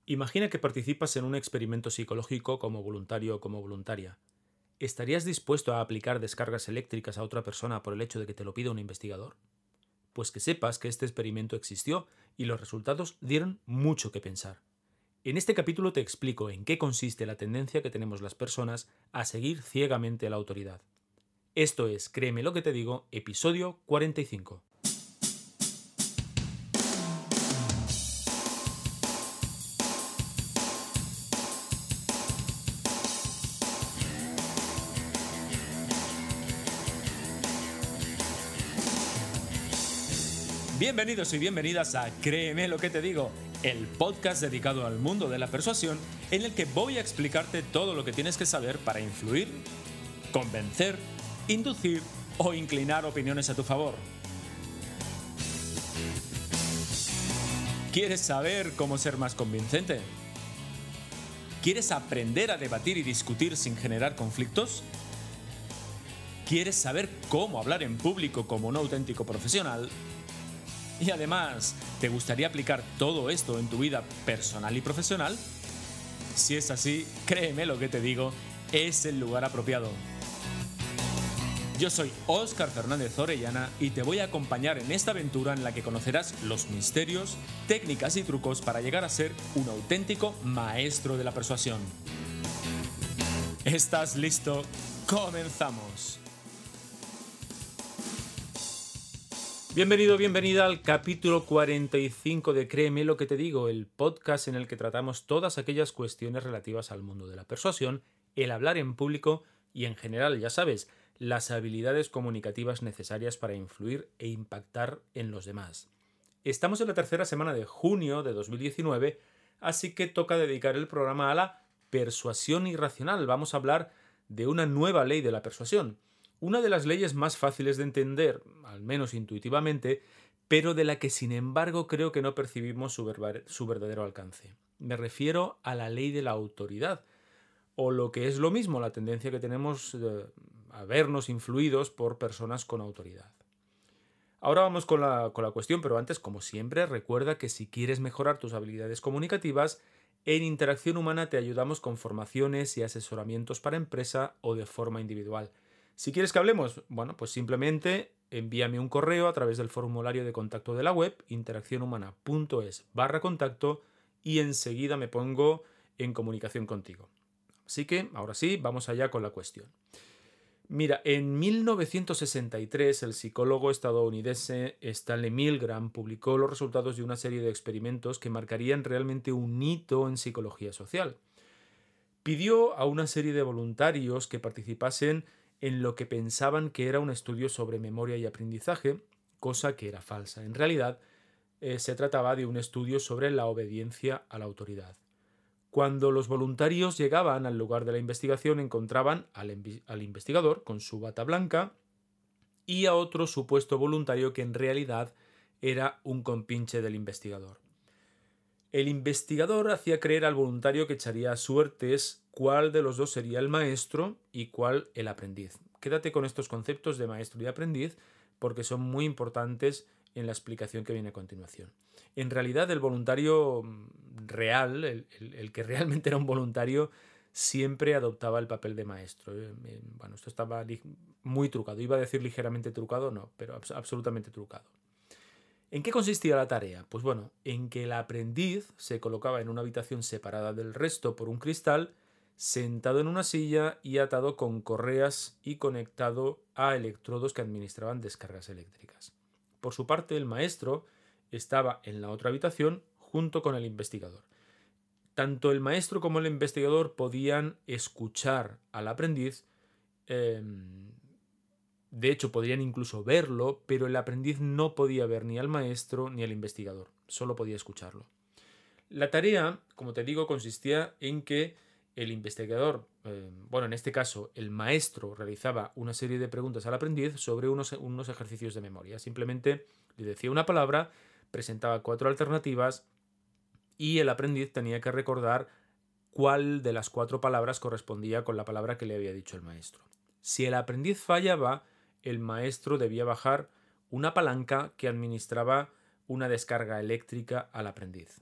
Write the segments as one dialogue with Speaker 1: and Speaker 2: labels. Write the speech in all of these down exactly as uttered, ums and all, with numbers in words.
Speaker 1: Imagina que participas en un experimento psicológico como voluntario o como voluntaria. ¿Estarías dispuesto a aplicar descargas eléctricas a otra persona por el hecho de que te lo pida un investigador? Pues que sepas que este experimento existió y los resultados dieron mucho que pensar. En este capítulo te explico en qué consiste la tendencia que tenemos las personas a seguir ciegamente a la autoridad. Esto es Créeme lo que te digo, episodio cuarenta y cinco. Bienvenidos y bienvenidas a Créeme lo que te digo, el podcast dedicado al mundo de la persuasión en el que voy a explicarte todo lo que tienes que saber para influir, convencer, inducir o inclinar opiniones a tu favor. ¿Quieres saber cómo ser más convincente? ¿Quieres aprender a debatir y discutir sin generar conflictos? ¿Quieres saber cómo hablar en público como un auténtico profesional? Y además, ¿te gustaría aplicar todo esto en tu vida personal y profesional? Si es así, créeme lo que te digo, es el lugar apropiado. Yo soy Óscar Fernández Orellana y te voy a acompañar en esta aventura en la que conocerás los misterios, técnicas y trucos para llegar a ser un auténtico maestro de la persuasión. ¿Estás listo? ¡Comenzamos! Bienvenido, bienvenida al capítulo cuarenta y cinco de Créeme lo que te digo, el podcast en el que tratamos todas aquellas cuestiones relativas al mundo de la persuasión, el hablar en público y en general, ya sabes, las habilidades comunicativas necesarias para influir e impactar en los demás. Estamos en la tercera semana de junio de dos mil diecinueve, así que toca dedicar el programa a la persuasión irracional. Vamos a hablar de una nueva ley de la persuasión. Una de las leyes más fáciles de entender, al menos intuitivamente, pero de la que sin embargo creo que no percibimos su, verba- su verdadero alcance. Me refiero a la ley de la autoridad, o lo que es lo mismo, la tendencia que tenemos eh, a vernos influidos por personas con autoridad. Ahora vamos con la, con la cuestión, pero antes, como siempre, recuerda que si quieres mejorar tus habilidades comunicativas, en Interacción Humana te ayudamos con formaciones y asesoramientos para empresa o de forma individual. Si quieres que hablemos, bueno, pues simplemente envíame un correo a través del formulario de contacto de la web, interaccionhumana.es barra contacto, y enseguida me pongo en comunicación contigo. Así que, ahora sí, vamos allá con la cuestión. Mira, en mil novecientos sesenta y tres el psicólogo estadounidense Stanley Milgram publicó los resultados de una serie de experimentos que marcarían realmente un hito en psicología social. Pidió a una serie de voluntarios que participasen en lo que pensaban que era un estudio sobre memoria y aprendizaje, cosa que era falsa. En realidad, eh, se trataba de un estudio sobre la obediencia a la autoridad. Cuando los voluntarios llegaban al lugar de la investigación, encontraban al, envi- al investigador con su bata blanca y a otro supuesto voluntario que en realidad era un compinche del investigador. El investigador hacía creer al voluntario que echaría suertes cuál de los dos sería el maestro y cuál el aprendiz. Quédate con estos conceptos de maestro y aprendiz porque son muy importantes en la explicación que viene a continuación. En realidad, el voluntario real, el, el, el que realmente era un voluntario, siempre adoptaba el papel de maestro. Bueno, esto estaba muy trucado. Iba a decir ligeramente trucado, no, pero abs- absolutamente trucado. ¿En qué consistía la tarea? Pues bueno, en que el aprendiz se colocaba en una habitación separada del resto por un cristal, sentado en una silla y atado con correas y conectado a electrodos que administraban descargas eléctricas. Por su parte, el maestro estaba en la otra habitación junto con el investigador. Tanto el maestro como el investigador podían escuchar al aprendiz, eh, de hecho, podrían incluso verlo, pero el aprendiz no podía ver ni al maestro ni al investigador, solo podía escucharlo. La tarea, como te digo, consistía en que el investigador, eh, bueno, en este caso el maestro, realizaba una serie de preguntas al aprendiz sobre unos, unos ejercicios de memoria. Simplemente le decía una palabra, presentaba cuatro alternativas y el aprendiz tenía que recordar cuál de las cuatro palabras correspondía con la palabra que le había dicho el maestro. Si el aprendiz fallaba, el maestro debía bajar una palanca que administraba una descarga eléctrica al aprendiz.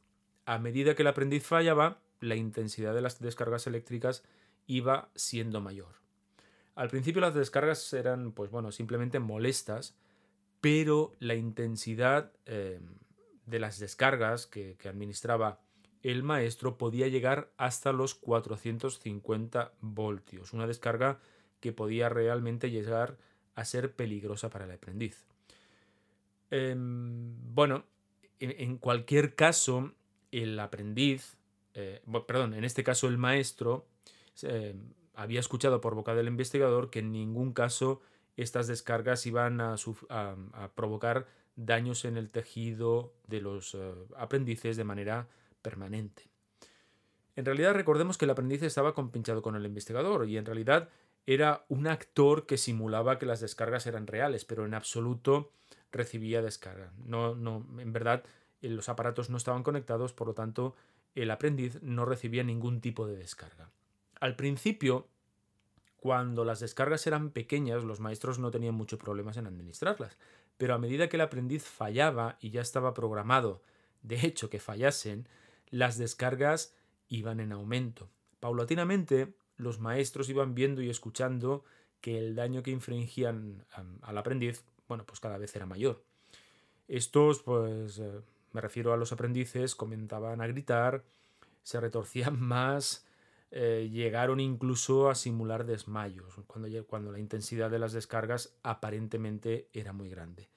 Speaker 1: a medida que el aprendiz fallaba, la intensidad de las descargas eléctricas iba siendo mayor. Al principio las descargas eran, pues bueno, simplemente molestas, pero la intensidad eh, de las descargas que, que administraba el maestro podía llegar hasta los cuatrocientos cincuenta voltios, una descarga que podía realmente llegar a ser peligrosa para el aprendiz. Eh, bueno, en, en cualquier caso, el aprendiz, eh, perdón, en este caso el maestro, eh, había escuchado por boca del investigador que en ningún caso estas descargas iban a, a, a provocar daños en el tejido de los uh, aprendices de manera permanente. En realidad recordemos que el aprendiz estaba compinchado con el investigador y en realidad era un actor que simulaba que las descargas eran reales, pero en absoluto recibía descarga. No, no, en verdad los aparatos no estaban conectados, por lo tanto el aprendiz no recibía ningún tipo de descarga. Al principio, cuando las descargas eran pequeñas, los maestros no tenían muchos problemas en administrarlas, pero a medida que el aprendiz fallaba y ya estaba programado, de hecho, que fallasen, las descargas iban en aumento. Paulatinamente, los maestros iban viendo y escuchando que el daño que infringían al aprendiz, bueno, pues cada vez era mayor. Estos, pues, eh, me refiero a los aprendices, comenzaban a gritar, se retorcían más, eh, llegaron incluso a simular desmayos, cuando, cuando la intensidad de las descargas aparentemente era muy grande.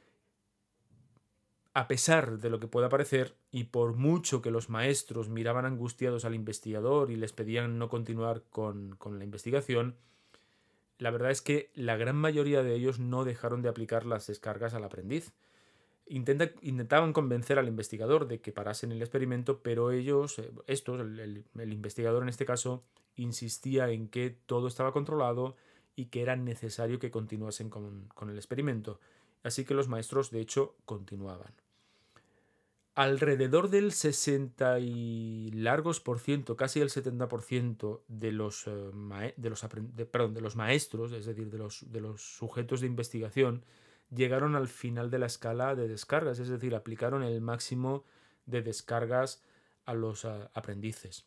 Speaker 1: A pesar de lo que pueda parecer, y por mucho que los maestros miraban angustiados al investigador y les pedían no continuar con, con la investigación, la verdad es que la gran mayoría de ellos no dejaron de aplicar las descargas al aprendiz. Intenta, intentaban convencer al investigador de que parasen el experimento, pero ellos, estos, el, el, el investigador en este caso, insistía en que todo estaba controlado y que era necesario que continuasen con, con el experimento. Así que los maestros, de hecho, continuaban. Alrededor del sesenta y largos por ciento, casi el setenta por ciento de los, uh, de, los de, perdón, de los maestros, es decir, de los, de los sujetos de investigación, llegaron al final de la escala de descargas, es decir, aplicaron el máximo de descargas a los uh, aprendices.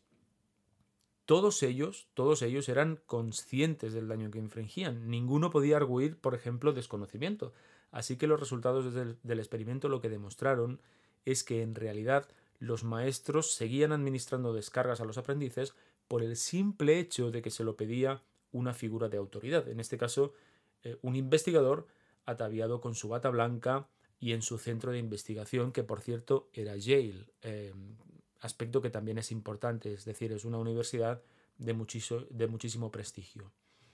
Speaker 1: Todos ellos, todos ellos eran conscientes del daño que infringían. Ninguno podía arguir, por ejemplo, desconocimiento. Así que los resultados del, del experimento lo que demostraron es que en realidad los maestros seguían administrando descargas a los aprendices por el simple hecho de que se lo pedía una figura de autoridad. En este caso, eh, un investigador ataviado con su bata blanca y en su centro de investigación, que por cierto era Yale, eh, aspecto que también es importante, es decir, es una universidad de, muchiso, de muchísimo prestigio.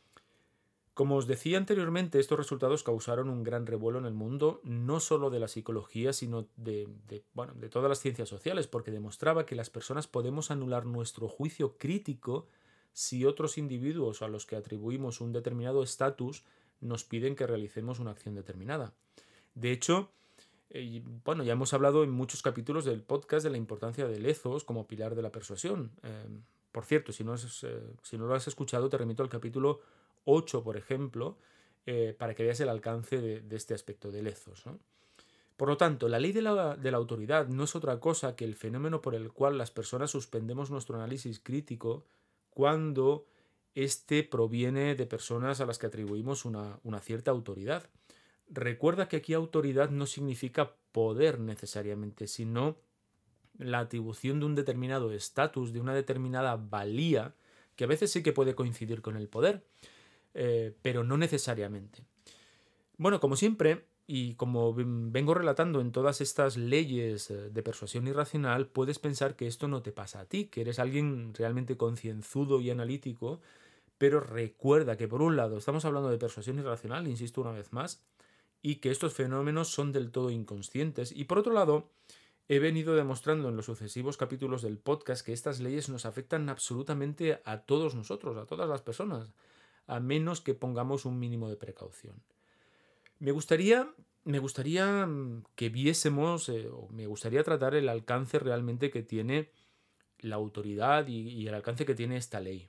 Speaker 1: Como os decía anteriormente, estos resultados causaron un gran revuelo en el mundo, no solo de la psicología, sino de, de, bueno, de todas las ciencias sociales, porque demostraba que las personas podemos anular nuestro juicio crítico si otros individuos a los que atribuimos un determinado estatus nos piden que realicemos una acción determinada. De hecho, eh, bueno, ya hemos hablado en muchos capítulos del podcast de la importancia del ethos como pilar de la persuasión. Eh, por cierto, si no, es, eh, si no lo has escuchado, te remito al capítulo ocho, por ejemplo, eh, para que veas el alcance de, de este aspecto del ethos, ¿no? Por lo tanto, la ley de la, de la autoridad no es otra cosa que el fenómeno por el cual las personas suspendemos nuestro análisis crítico cuando éste proviene de personas a las que atribuimos una, una cierta autoridad. Recuerda que aquí autoridad no significa poder necesariamente, sino la atribución de un determinado estatus, de una determinada valía, que a veces sí que puede coincidir con el poder, eh, pero no necesariamente. Bueno, como siempre, y como vengo relatando en todas estas leyes de persuasión irracional, puedes pensar que esto no te pasa a ti, que eres alguien realmente concienzudo y analítico, pero recuerda que por un lado estamos hablando de persuasión irracional, insisto una vez más, y que estos fenómenos son del todo inconscientes, y por otro lado, he venido demostrando en los sucesivos capítulos del podcast que estas leyes nos afectan absolutamente a todos nosotros, a todas las personas, a menos que pongamos un mínimo de precaución. Me gustaría, me gustaría que viésemos, eh, o me gustaría tratar el alcance realmente que tiene la autoridad y, y el alcance que tiene esta ley.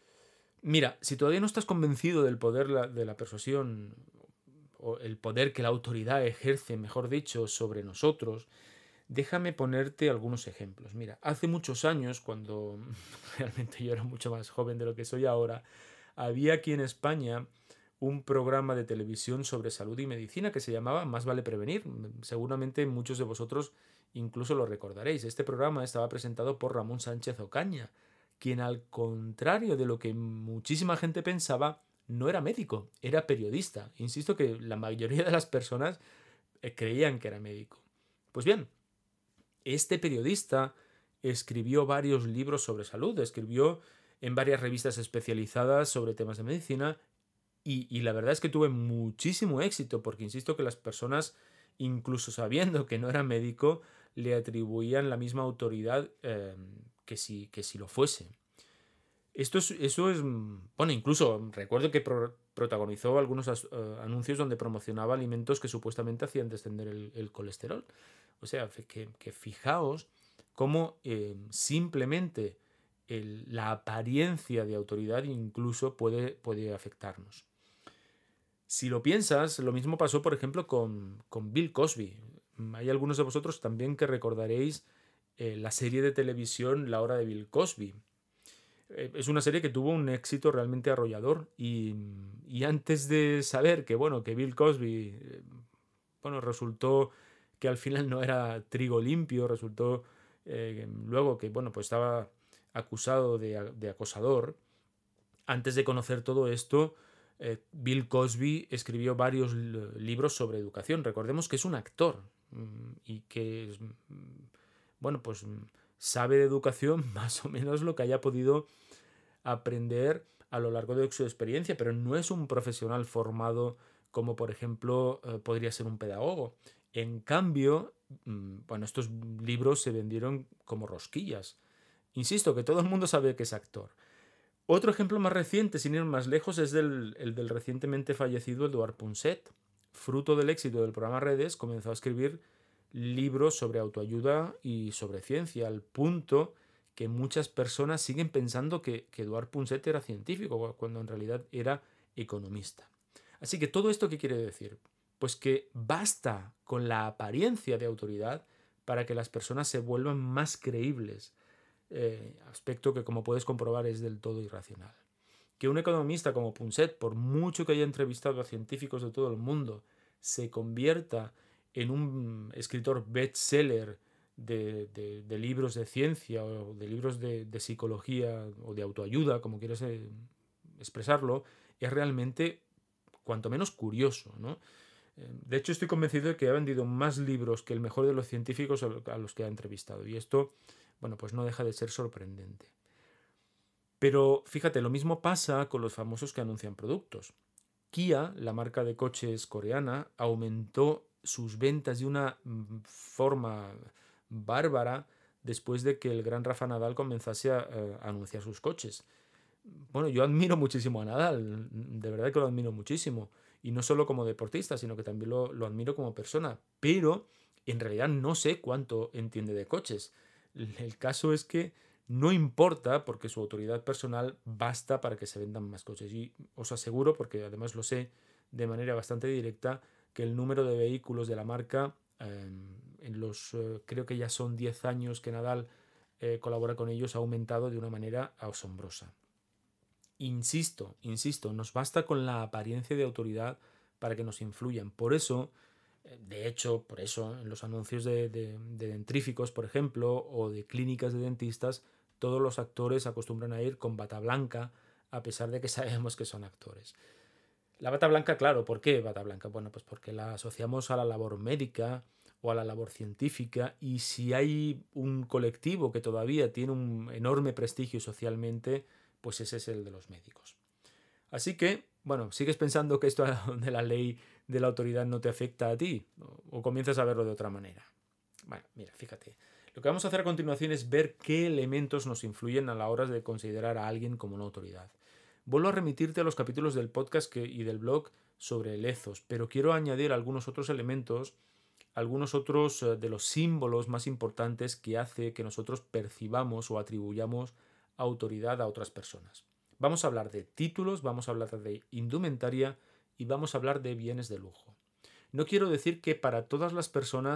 Speaker 1: Mira, si todavía no estás convencido del poder la, de la persuasión, o el poder que la autoridad ejerce, mejor dicho, sobre nosotros, Déjame ponerte algunos ejemplos. Mira, hace muchos años, cuando realmente yo era mucho más joven de lo que soy ahora, había aquí en España un programa de televisión sobre salud y medicina que se llamaba Más vale prevenir. Seguramente muchos de vosotros incluso lo recordaréis. Este programa estaba presentado por Ramón Sánchez Ocaña, quien, al contrario de lo que muchísima gente pensaba, no era médico, era periodista. Insisto que la mayoría de las personas eh, creían que era médico. Pues bien, este periodista escribió varios libros sobre salud, escribió en varias revistas especializadas sobre temas de medicina y, y la verdad es que tuve muchísimo éxito porque insisto que las personas, incluso sabiendo que no era médico, le atribuían la misma autoridad eh, que, si, que si lo fuese. Esto es, eso es, bueno, incluso recuerdo que pro, protagonizó algunos as, uh, anuncios donde promocionaba alimentos que supuestamente hacían descender el, el colesterol. O sea, que, que fijaos cómo eh, simplemente el, la apariencia de autoridad incluso puede, puede afectarnos. Si lo piensas, lo mismo pasó, por ejemplo, con, con Bill Cosby. Hay algunos de vosotros también que recordaréis eh, la serie de televisión La Hora de Bill Cosby. Es una serie que tuvo un éxito realmente arrollador y, y antes de saber que, bueno, que Bill Cosby, bueno, resultó que al final no era trigo limpio, resultó eh, luego que, bueno, pues estaba acusado de, de acosador. Antes de conocer todo esto, eh, Bill Cosby escribió varios libros sobre educación. Recordemos que es un actor y que, bueno, pues sabe de educación más o menos lo que haya podido aprender a lo largo de su experiencia, pero no es un profesional formado como, por ejemplo, eh, podría ser un pedagogo. En cambio, mmm, bueno, estos libros se vendieron como rosquillas. Insisto que todo el mundo sabe que es actor. Otro ejemplo más reciente, sin ir más lejos, es del, el del recientemente fallecido Eduard Punset. Fruto del éxito del programa Redes, comenzó a escribir libros sobre autoayuda y sobre ciencia, al punto que muchas personas siguen pensando que, que Eduard Punset era científico, cuando en realidad era economista. Así que todo esto, ¿qué quiere decir? Pues que basta con la apariencia de autoridad para que las personas se vuelvan más creíbles. Eh, aspecto que, como puedes comprobar, es del todo irracional. Que un economista como Punset, por mucho que haya entrevistado a científicos de todo el mundo, se convierta en un escritor bestseller de, de, de libros de ciencia o de libros de, de psicología o de autoayuda, como quieras eh, expresarlo, es realmente cuanto menos curioso, ¿no? De hecho, estoy convencido de que ha vendido más libros que el mejor de los científicos a los que ha entrevistado. Y esto, bueno, pues no deja de ser sorprendente. Pero fíjate, lo mismo pasa con los famosos que anuncian productos. Kia, la marca de coches coreana, aumentó sus ventas de una forma bárbara después de que el gran Rafa Nadal comenzase a, a anunciar sus coches. Bueno, yo admiro muchísimo a Nadal, de verdad que lo admiro muchísimo. Y no solo como deportista, sino que también lo, lo admiro como persona. Pero en realidad no sé cuánto entiende de coches. El caso es que no importa porque su autoridad personal basta para que se vendan más coches. Y os aseguro, porque además lo sé de manera bastante directa, que el número de vehículos de la marca, eh, en los eh, creo que ya son diez años que Nadal eh, colabora con ellos, ha aumentado de una manera asombrosa. Insisto, insisto, nos basta con la apariencia de autoridad para que nos influyan. Por eso, de hecho, por eso, en los anuncios de, de, de dentríficos, por ejemplo, o de clínicas de dentistas, todos los actores acostumbran a ir con bata blanca, a pesar de que sabemos que son actores. La bata blanca, claro, ¿por qué bata blanca? Bueno, pues porque la asociamos a la labor médica o a la labor científica, y si hay un colectivo que todavía tiene un enorme prestigio socialmente, pues ese es el de los médicos. Así que, bueno, ¿sigues pensando que esto de la ley de la autoridad no te afecta a ti? ¿O comienzas a verlo de otra manera? Bueno, mira, fíjate. Lo que vamos a hacer a continuación es ver qué elementos nos influyen a la hora de considerar a alguien como una autoridad. Vuelvo a remitirte a los capítulos del podcast que, y del blog sobre el ethos, pero quiero añadir algunos otros elementos, algunos otros de los símbolos más importantes que hace que nosotros percibamos o atribuyamos autoridad a otras personas. Vamos a hablar de títulos, vamos a hablar de indumentaria y vamos a hablar de bienes de lujo. No quiero decir que para todas las personas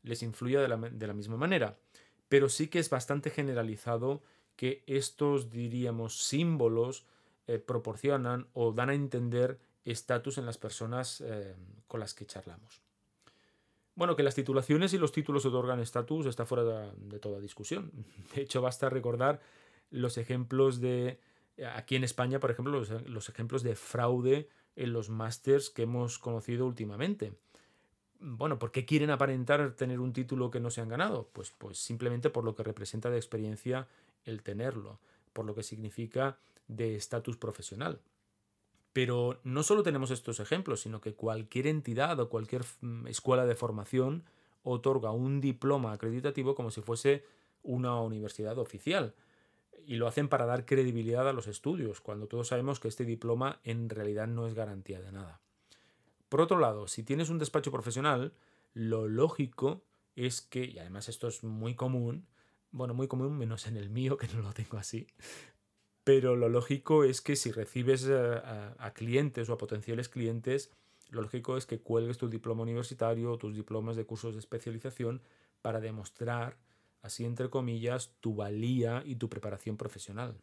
Speaker 1: les influya de la, de la misma manera. Pero sí que es bastante generalizado que estos, diríamos, símbolos eh, proporcionan o dan a entender estatus en las personas eh, con las que charlamos. Bueno, que las titulaciones y los títulos otorgan estatus está fuera de, de toda discusión. De hecho, basta recordar los ejemplos de, aquí en España, por ejemplo, los, los ejemplos de fraude en los másters que hemos conocido últimamente. Bueno, ¿por qué quieren aparentar tener un título que no se han ganado? Pues, pues simplemente por lo que representa de experiencia el tenerlo, por lo que significa de estatus profesional. Pero no solo tenemos estos ejemplos, sino que cualquier entidad o cualquier escuela de formación otorga un diploma acreditativo como si fuese una universidad oficial. Y lo hacen para dar credibilidad a los estudios, cuando todos sabemos que este diploma en realidad no es garantía de nada. Por otro lado, si tienes un despacho profesional, lo lógico es que, y además esto es muy común, bueno, muy común menos en el mío, que no lo tengo así, pero lo lógico es que si recibes a, a clientes o a potenciales clientes, lo lógico es que cuelgues tu diploma universitario o tus diplomas de cursos de especialización para demostrar, así entre comillas, tu valía y tu preparación profesional.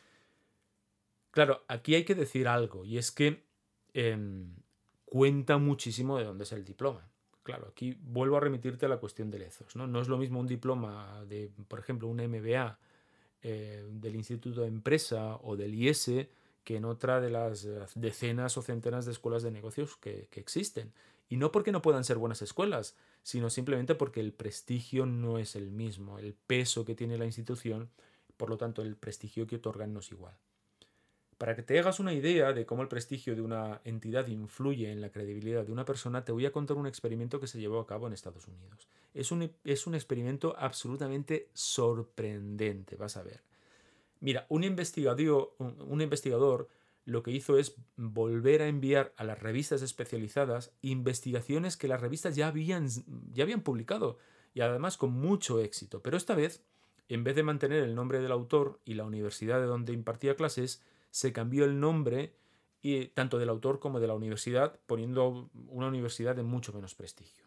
Speaker 1: Claro, aquí hay que decir algo, y es que eh, cuenta muchísimo de dónde es el diploma. Claro, aquí vuelvo a remitirte a la cuestión del ethos, ¿no? No es lo mismo un diploma de, por ejemplo, un M B A eh, del Instituto de Empresa o del I E S E que en otra de las decenas o centenas de escuelas de negocios que, que existen. Y no porque no puedan ser buenas escuelas, sino simplemente porque el prestigio no es el mismo, el peso que tiene la institución, por lo tanto el prestigio que otorgan no es igual. Para que te hagas una idea de cómo el prestigio de una entidad influye en la credibilidad de una persona, te voy a contar un experimento que se llevó a cabo en Estados Unidos. Es un, es un experimento absolutamente sorprendente, vas a ver. Mira, un investigador, un, un investigador lo que hizo es volver a enviar a las revistas especializadas investigaciones que las revistas ya habían, ya habían publicado y además con mucho éxito. Pero esta vez, en vez de mantener el nombre del autor y la universidad de donde impartía clases, se cambió el nombre y, tanto del autor como de la universidad, poniendo una universidad de mucho menos prestigio.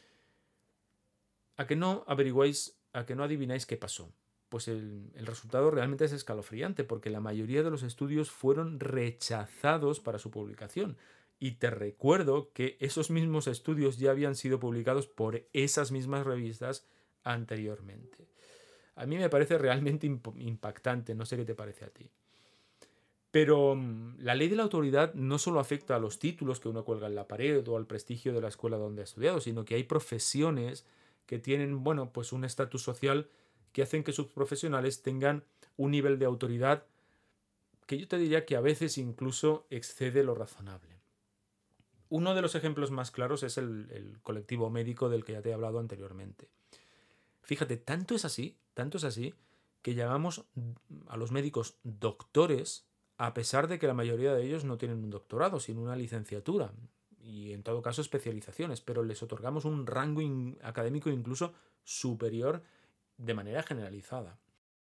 Speaker 1: ¿A que no averiguáis, a que no adivináis qué pasó? Pues el, el resultado realmente es escalofriante, porque la mayoría de los estudios fueron rechazados para su publicación. Y te recuerdo que esos mismos estudios ya habían sido publicados por esas mismas revistas anteriormente. A mí me parece realmente impactante, no sé qué te parece a ti. Pero la ley de la autoridad no solo afecta a los títulos que uno cuelga en la pared o al prestigio de la escuela donde ha estudiado, sino que hay profesiones que tienen, bueno, pues un estatus social que hacen que sus profesionales tengan un nivel de autoridad que yo te diría que a veces incluso excede lo razonable. Uno de los ejemplos más claros es el, el colectivo médico del que ya te he hablado anteriormente. Fíjate, tanto es así, tanto es así, que llamamos a los médicos doctores, a pesar de que la mayoría de ellos no tienen un doctorado, sino una licenciatura y en todo caso especializaciones, pero les otorgamos un rango in- académico incluso superior de manera generalizada.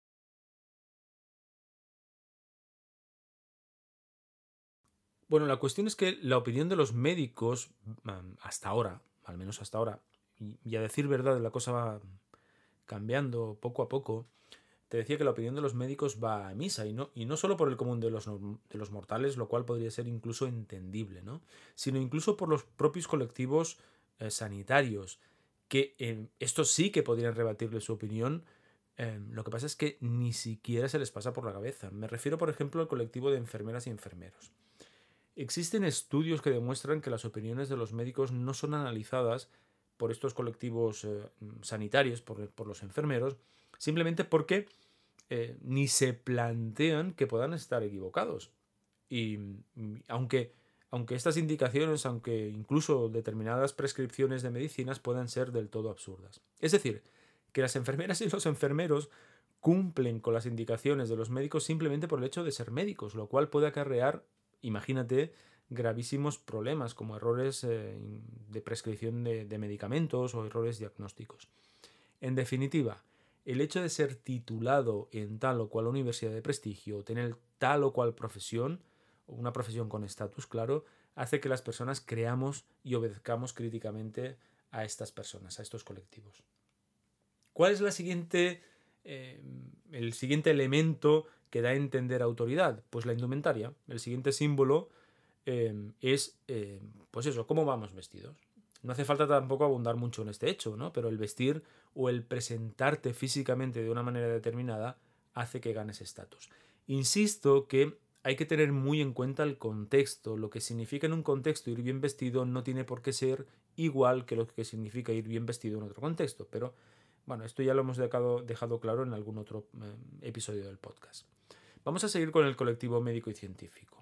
Speaker 1: Bueno, la cuestión es que la opinión de los médicos, hasta ahora, al menos hasta ahora, y a decir verdad, la cosa va cambiando poco a poco. Te decía que la opinión de los médicos va a misa, y no, y no solo por el común de los, de los mortales, lo cual podría ser incluso entendible, ¿no? Sino incluso por los propios colectivos eh, sanitarios, que eh, estos sí que podrían rebatirle su opinión. Eh, lo que pasa es que ni siquiera se les pasa por la cabeza. Me refiero, por ejemplo, al colectivo de enfermeras y enfermeros. Existen estudios que demuestran que las opiniones de los médicos no son analizadas por estos colectivos eh, sanitarios, por, por los enfermeros, simplemente porque eh, ni se plantean que puedan estar equivocados. Y mm, aunque, aunque estas indicaciones, aunque incluso determinadas prescripciones de medicinas puedan ser del todo absurdas. Es decir, que las enfermeras y los enfermeros cumplen con las indicaciones de los médicos simplemente por el hecho de ser médicos, lo cual puede acarrear, imagínate, gravísimos problemas como errores eh, de prescripción de, de medicamentos o errores diagnósticos. En definitiva, el hecho de ser titulado en tal o cual universidad de prestigio, o tener tal o cual profesión, o una profesión con estatus, claro, hace que las personas creamos y obedezcamos críticamente a estas personas, a estos colectivos. ¿Cuál es la siguiente, eh, el siguiente elemento que da a entender autoridad? Pues la indumentaria. El siguiente símbolo eh, es, eh, pues eso, cómo vamos vestidos. No hace falta tampoco abundar mucho en este hecho, ¿no? Pero el vestir o el presentarte físicamente de una manera determinada hace que ganes estatus. Insisto que hay que tener muy en cuenta el contexto. Lo que significa en un contexto ir bien vestido no tiene por qué ser igual que lo que significa ir bien vestido en otro contexto. Pero bueno, esto ya lo hemos dejado, dejado claro en algún otro eh, episodio del podcast. Vamos a seguir con el colectivo médico y científico.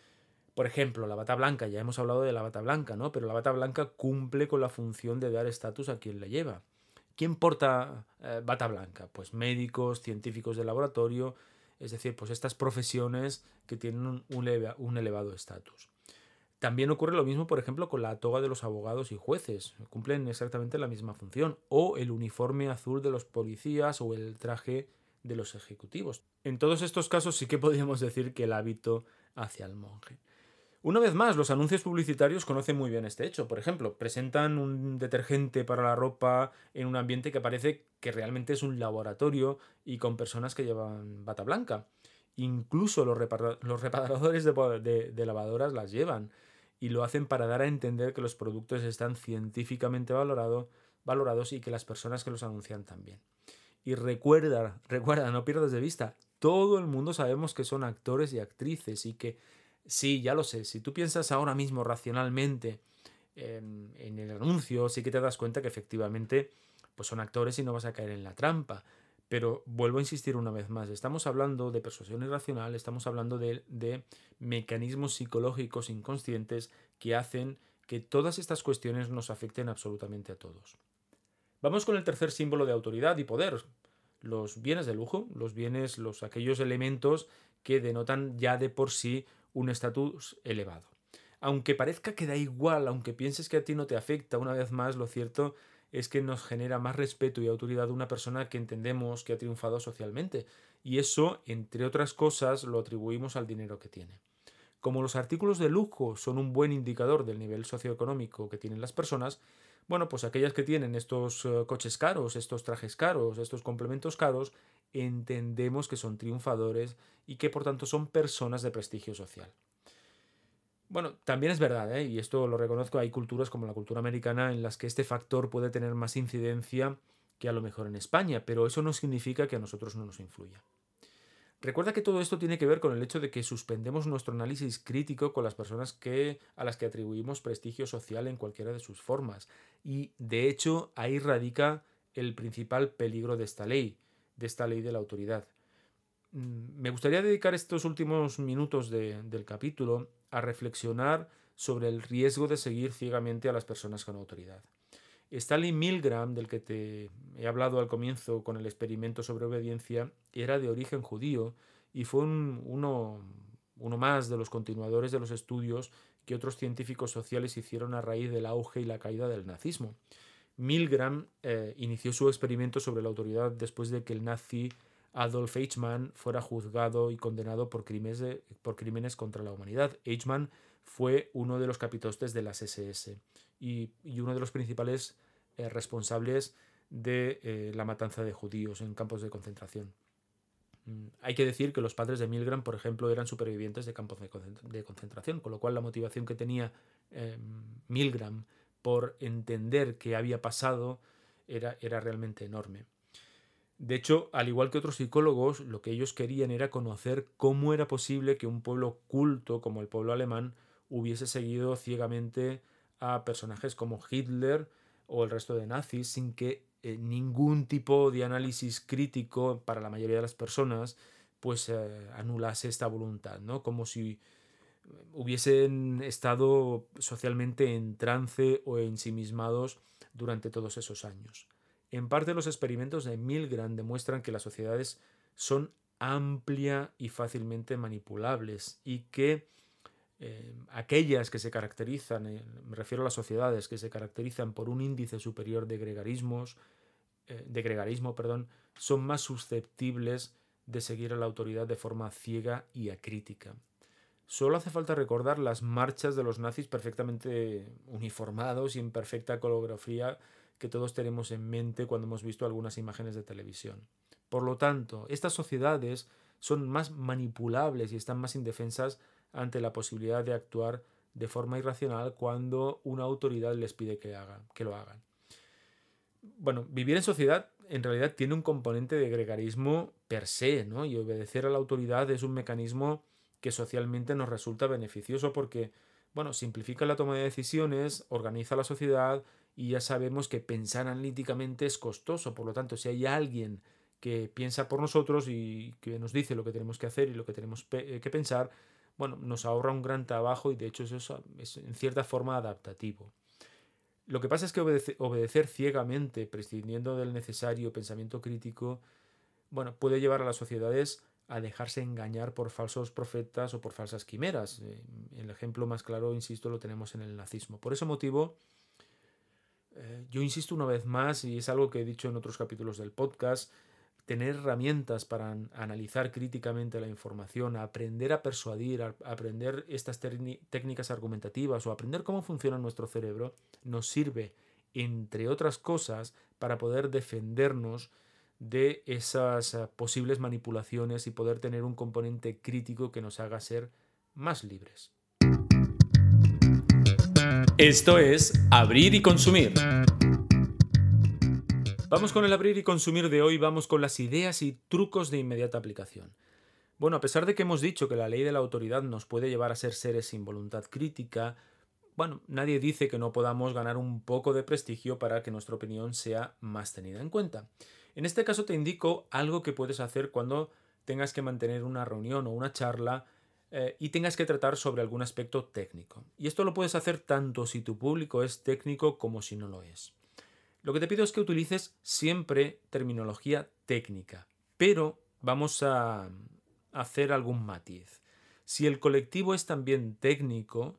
Speaker 1: Por ejemplo, la bata blanca, ya hemos hablado de la bata blanca, ¿no? Pero la bata blanca cumple con la función de dar estatus a quien la lleva. ¿Quién porta eh, bata blanca? Pues médicos, científicos de laboratorio, es decir, pues estas profesiones que tienen un, un, eleva, un elevado estatus. También ocurre lo mismo, por ejemplo, con la toga de los abogados y jueces. Cumplen exactamente la misma función. O el uniforme azul de los policías o el traje de los ejecutivos. En todos estos casos sí que podríamos decir que el hábito hace al monje. Una vez más, los anuncios publicitarios conocen muy bien este hecho. Por ejemplo, presentan un detergente para la ropa en un ambiente que parece que realmente es un laboratorio y con personas que llevan bata blanca. Incluso los, repara- los reparadores de, de, de lavadoras las llevan y lo hacen para dar a entender que los productos están científicamente valorado, valorados y que las personas que los anuncian también. Y recuerda, recuerda, no pierdas de vista, todo el mundo sabemos que son actores y actrices y que sí, ya lo sé, si tú piensas ahora mismo racionalmente en, en el anuncio, sí que te das cuenta que efectivamente pues son actores y no vas a caer en la trampa. Pero vuelvo a insistir una vez más, estamos hablando de persuasión irracional, estamos hablando de, de mecanismos psicológicos inconscientes que hacen que todas estas cuestiones nos afecten absolutamente a todos. Vamos con el tercer símbolo de autoridad y poder, los bienes de lujo, los bienes, los, aquellos elementos que denotan ya de por sí un estatus elevado. Aunque parezca que da igual, aunque pienses que a ti no te afecta, una vez más, lo cierto es que nos genera más respeto y autoridad una persona que entendemos que ha triunfado socialmente. Y eso, entre otras cosas, lo atribuimos al dinero que tiene. Como los artículos de lujo son un buen indicador del nivel socioeconómico que tienen las personas, bueno, pues aquellas que tienen estos uh, coches caros, estos trajes caros, estos complementos caros, entendemos que son triunfadores y que por tanto son personas de prestigio social. Bueno, también es verdad, ¿eh? Y esto lo reconozco, hay culturas como la cultura americana en las que este factor puede tener más incidencia que a lo mejor en España, pero eso no significa que a nosotros no nos influya. Recuerda que todo esto tiene que ver con el hecho de que suspendemos nuestro análisis crítico con las personas que, a las que atribuimos prestigio social en cualquiera de sus formas. Y, de hecho, ahí radica el principal peligro de esta ley, de esta ley de la autoridad. Me gustaría dedicar estos últimos minutos de, del capítulo a reflexionar sobre el riesgo de seguir ciegamente a las personas con autoridad. Stanley Milgram, del que te he hablado al comienzo con el experimento sobre obediencia, era de origen judío y fue un, uno, uno más de los continuadores de los estudios que otros científicos sociales hicieron a raíz del auge y la caída del nazismo. Milgram eh, inició su experimento sobre la autoridad después de que el nazi Adolf Eichmann fuera juzgado y condenado por crímenes, de, por crímenes contra la humanidad. Eichmann fue uno de los capitostes de las ese ese y, y uno de los principales eh, responsables de eh, la matanza de judíos en campos de concentración. Mm, hay que decir que los padres de Milgram, por ejemplo, eran supervivientes de campos de, de concentración, con lo cual la motivación que tenía eh, Milgram por entender qué había pasado era, era realmente enorme. De hecho, al igual que otros psicólogos, lo que ellos querían era conocer cómo era posible que un pueblo culto como el pueblo alemán hubiese seguido ciegamente a personajes como Hitler o el resto de nazis sin que eh, ningún tipo de análisis crítico para la mayoría de las personas pues eh, anulase esta voluntad, ¿no? Como si hubiesen estado socialmente en trance o ensimismados durante todos esos años. En parte, los experimentos de Milgram demuestran que las sociedades son amplia y fácilmente manipulables y que eh, aquellas que se caracterizan, eh, me refiero a las sociedades que se caracterizan por un índice superior de gregarismos, eh, de gregarismo, perdón, son más susceptibles de seguir a la autoridad de forma ciega y acrítica. Solo hace falta recordar las marchas de los nazis perfectamente uniformados y en perfecta coreografía que todos tenemos en mente cuando hemos visto algunas imágenes de televisión. Por lo tanto, estas sociedades son más manipulables y están más indefensas ante la posibilidad de actuar de forma irracional cuando una autoridad les pide que, haga, que lo hagan. Bueno, vivir en sociedad en realidad tiene un componente de gregarismo per se, ¿no? Y obedecer a la autoridad es un mecanismo que socialmente nos resulta beneficioso porque, bueno, simplifica la toma de decisiones, organiza la sociedad y ya sabemos que pensar analíticamente es costoso. Por lo tanto, si hay alguien que piensa por nosotros y que nos dice lo que tenemos que hacer y lo que tenemos pe- que pensar, bueno, nos ahorra un gran trabajo y de hecho eso es, es en cierta forma adaptativo. Lo que pasa es que obedece, obedecer ciegamente, prescindiendo del necesario pensamiento crítico, bueno, puede llevar a las sociedades a dejarse engañar por falsos profetas o por falsas quimeras. Eh, el ejemplo más claro, insisto, lo tenemos en el nazismo. Por ese motivo, eh, yo insisto una vez más, y es algo que he dicho en otros capítulos del podcast, tener herramientas para an- analizar críticamente la información, aprender a persuadir, a aprender estas técnicas argumentativas o aprender cómo funciona nuestro cerebro, nos sirve, entre otras cosas, para poder defendernos de esas uh, posibles manipulaciones y poder tener un componente crítico que nos haga ser más libres. Esto es Abrir y Consumir. Vamos con el abrir y consumir de hoy, vamos con las ideas y trucos de inmediata aplicación. Bueno, a pesar de que hemos dicho que la ley de la autoridad nos puede llevar a ser seres sin voluntad crítica, bueno, nadie dice que no podamos ganar un poco de prestigio para que nuestra opinión sea más tenida en cuenta. En este caso te indico algo que puedes hacer cuando tengas que mantener una reunión o una charla eh, y tengas que tratar sobre algún aspecto técnico. Y esto lo puedes hacer tanto si tu público es técnico como si no lo es. Lo que te pido es que utilices siempre terminología técnica, pero vamos a hacer algún matiz. Si el colectivo es también técnico,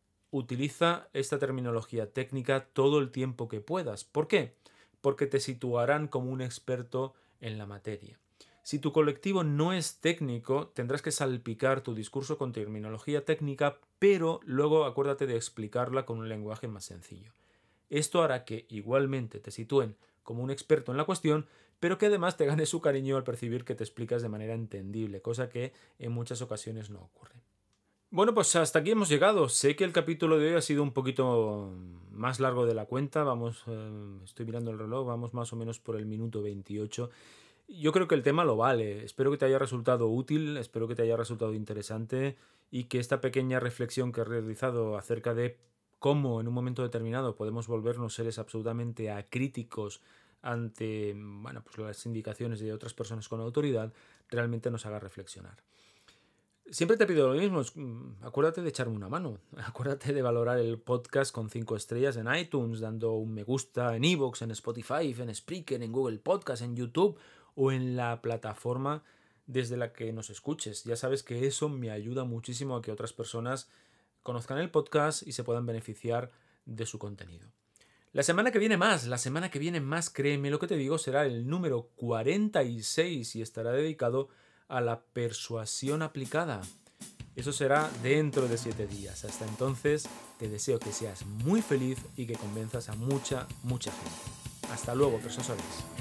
Speaker 1: utiliza esta terminología técnica todo el tiempo que puedas. ¿Por qué? Porque te situarán como un experto en la materia. Si tu colectivo no es técnico, tendrás que salpicar tu discurso con terminología técnica, pero luego acuérdate de explicarla con un lenguaje más sencillo. Esto hará que igualmente te sitúen como un experto en la cuestión, pero que además te gane su cariño al percibir que te explicas de manera entendible, cosa que en muchas ocasiones no ocurre. Bueno, pues hasta aquí hemos llegado. Sé que el capítulo de hoy ha sido un poquito más largo de la cuenta. Vamos, eh, estoy mirando el reloj, vamos más o menos por el minuto veintiocho. Yo creo que el tema lo vale. Espero que te haya resultado útil, espero que te haya resultado interesante y que esta pequeña reflexión que he realizado acerca de cómo en un momento determinado podemos volvernos seres absolutamente acríticos ante, bueno, pues las indicaciones de otras personas con autoridad, realmente nos haga reflexionar. Siempre te pido lo mismo, acuérdate de echarme una mano, acuérdate de valorar el podcast con cinco estrellas en iTunes, dando un me gusta en iVoox, en Spotify, en Spreaker, en Google Podcast, en YouTube o en la plataforma desde la que nos escuches. Ya sabes que eso me ayuda muchísimo a que otras personas conozcan el podcast y se puedan beneficiar de su contenido. La semana que viene más, la semana que viene más, créeme lo que te digo, será el número cuarenta y seis y estará dedicado a la persuasión aplicada. Eso será dentro de siete días. Hasta entonces, te deseo que seas muy feliz y que convenzas a mucha, mucha gente. Hasta luego, persuasores.